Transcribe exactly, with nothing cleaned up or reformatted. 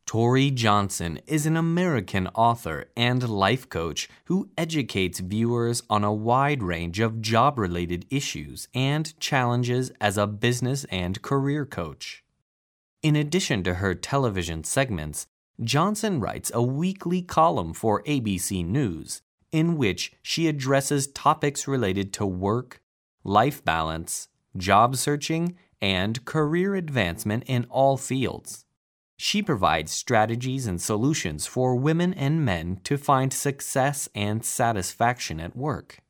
Tori Johnson is an American author and life coach who educates viewers on a wide range of job-related issues and challenges as a business and career coach. In addition to her television segments, Johnson writes a weekly column for A B C News in which she addresses topics related to work, life balance, job searching, and career advancement in all fields. She provides strategies and solutions for women and men to find success and satisfaction at work.